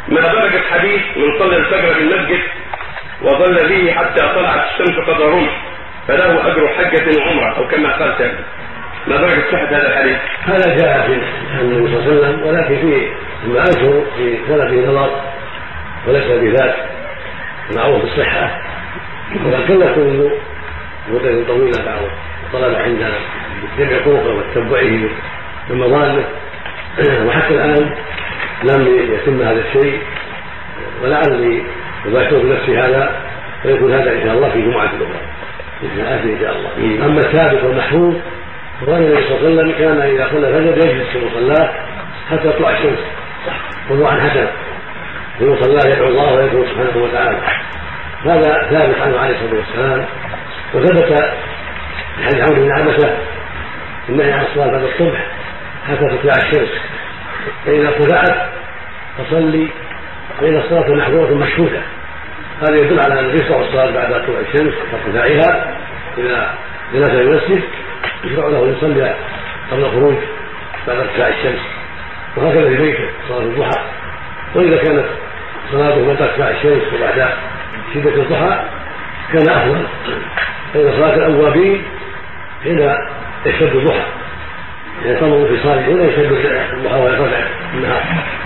ما درجة حديث من صلى الفجر في المسجد وظل به حتى طلعت الشمس قدر رمح فله أجر حجة وعمرة أو كما قال سابقا؟ ما درجة صحة هذا الحديث؟ هذا جاء في النبي صلى الله عليه وسلم، ولكن فيه ما أذكر في سنده نظر وليس بذات معروف بالصحة، ولكن يكون مدة طويلة بعض الطلبة عند جمع طرقه وتتبعه بمظانه، وحتى الآن لم يتم هذا الشيء، ولعلي أباشر بنفسي هذا ويكون هذا إن شاء الله في جمعة الأخرى إن شاء الله. أما الثابت والمحفوظ فقال النبي صلى الله عليه وسلم كان إذا صلى الفجر يجلس في مصلاه حتى تطلع الشمس خضوعا حسنا في مصلاه يدعو الله ويدعو سبحانه وتعالى. هذا ثابت عنه عليه الصلاة والسلام، وثبت في حديث عمرو بن عبسة النهي عن الصلاة بعد الصبح حتى تطلع الشمس، فإذا ارتفعت فصلي فإن الصلاة محظورة مشهودة. هذا يدل على أن يشرع الصلاة بعد طلوع الشمس وارتفاعها. إذا جلس في المسجد يشرع له أن يصلي قبل الخروج بعد ارتفاع الشمس، وهكذا في بيته صلاة الضحى. وإذا كانت صلاته بعد ارتفاع الشمس وبعد شدة الضحى كان أفضل، فإن صلاة الأوابين حين يشتد الضحى يعني تمر في صلاة حين يشتد الضحى ويرتفع النهار.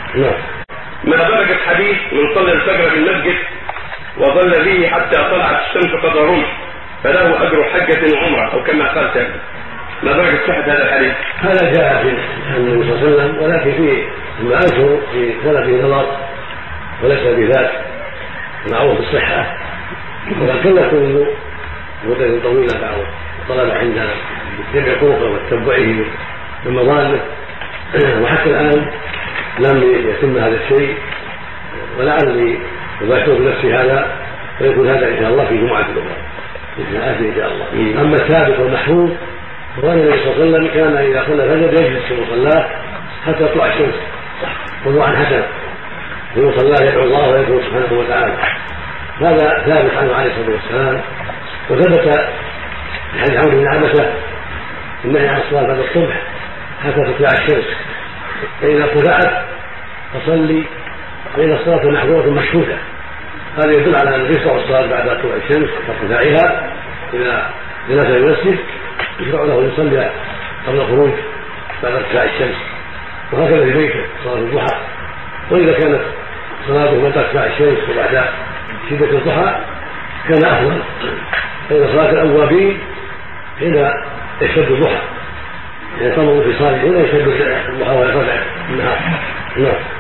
ما درجة حديث من صلى الفجر في المسجد وظل به حتى طلعت الشمس قدر رمح فله أجر حجة وعمرة أو كما قال سابقا؟ ما درجة صحة هذا الحديث؟ هذا جاء في النبي صلى الله عليه وسلم، ولكن فيه ما أذكر في سنده نظر وليس بذات معروف بالصحة، ولكن يكون مدة طويلة بعض الطلبة عند جمع طرقه وتتبعه بمظانه، وحتى الآن لم يتم هذا الشيء، ولعلي أباشر بنفسي هذا ويكون هذا إن شاء الله في جمعة الأخرى إن شاء الله. أما الثابت والمحفوظ فقال النبي صلى الله عليه وسلم كان إذا صلى الفجر يجلس في مصلاه حتى تطلع الشمس خضوعا حسنا في مصلاه يدعو الله ويدعو سبحانه وتعالى. هذا ثابت عنه عليه الصلاة والسلام، وثبت في حديث عمرو بن عبسة النهي عن الصلاة بعد الصبح حتى تطلع الشمس، فإذا ارتفعت فصلي فإن الصلاة محظورة مشهودة. هذا يدل على أن يشرع الصلاة بعد طلوع الشمس وارتفاعها. إذا جلس في المسجد يشرع له أن يصلي قبل الخروج بعد ارتفاع الشمس، وهكذا في بيته صلاة الضحى. وإذا كانت صلاته بعد ارتفاع الشمس وبعد شدة الضحى كان أفضل، فإن صلاة الأوابين حين يشتد الضحى يعني تمر في صلاة حين يشتد الضحى ويرتفع النهار.